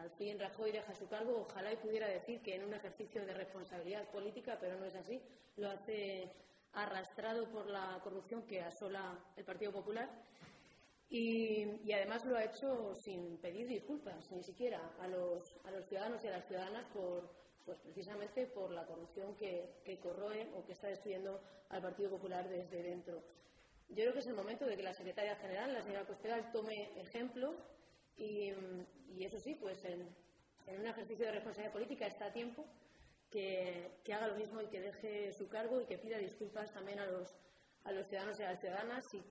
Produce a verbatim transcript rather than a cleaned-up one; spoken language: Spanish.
al fin Rajoy deja su cargo, ojalá y pudiera decir que en un ejercicio de responsabilidad política, pero no es así. Lo hace arrastrado por la corrupción que asola el Partido Popular y, y además lo ha hecho sin pedir disculpas, ni siquiera a los, a los ciudadanos y a las ciudadanas por, pues precisamente por la corrupción que, que corroe o que está destruyendo al Partido Popular desde dentro. Yo creo que es el momento de que la secretaria general, la señora Cospedal, tome ejemplo y, y eso sí, pues en, en un ejercicio de responsabilidad política está a tiempo que, que haga lo mismo y que deje su cargo y que pida disculpas también a los, a los ciudadanos y a las ciudadanas y